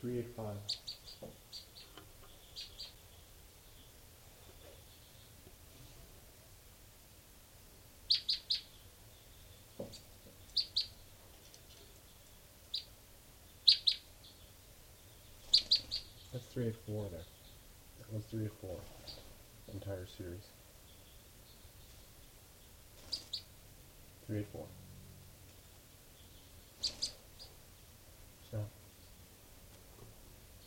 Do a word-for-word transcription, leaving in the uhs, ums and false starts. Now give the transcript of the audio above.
three eight five. That's three eight four there. That was three eight four. Entire series. three eight four.